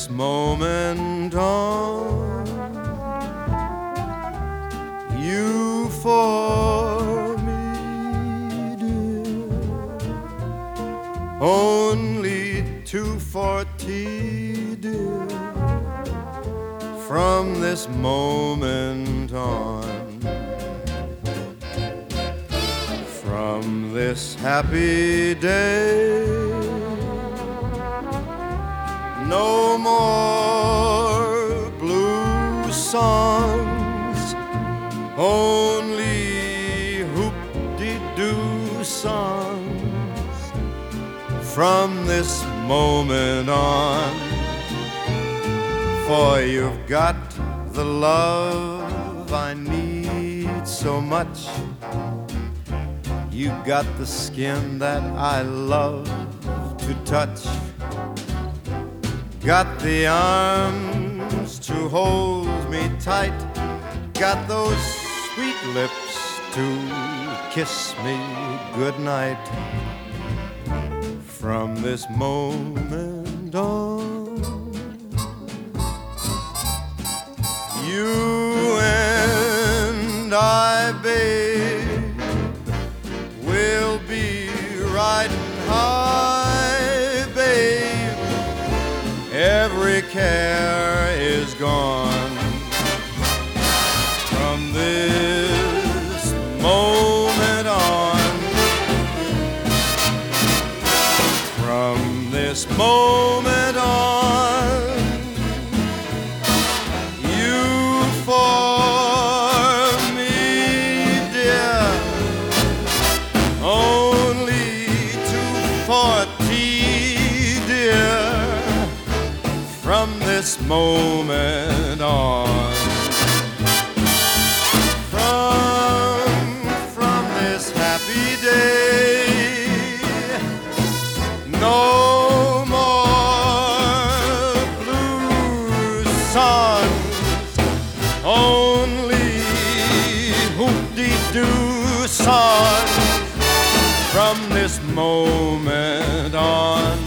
this moment on, you for me, dear, only 2:40, dear, from this moment on, from this happy day. No more blue songs, only hoop-de-doo songs from this moment on. For you've got the love I need so much. You got the skin that I love to touch. Got the arms to hold me tight. Got those sweet lips to kiss me goodnight. From this moment on, you and I, babe, will be riding high, babe. Every care is gone. From this moment on, from this moment on, you for me, dear, only 2:40, dear, from this moment on, from this happy day. No more blues songs, only hoop-de-doo songs from this moment on.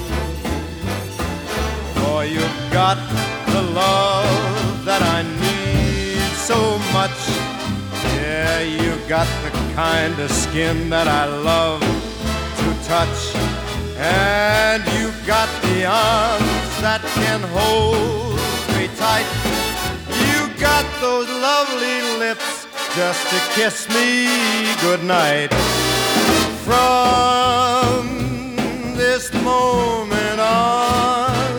For you've got the love that I need so much. Yeah, you got the kind of skin that I love to touch. And you've got the arms that can hold me tight. You got those lovely lips just to kiss me goodnight. From this moment on,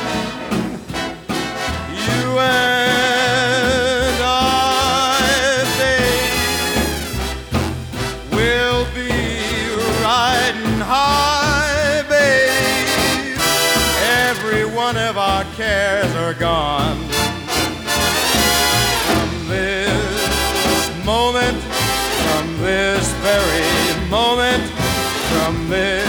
you and I, babe, will be riding high, babe. Every one of our cares are gone. From this moment, from this very moment, from this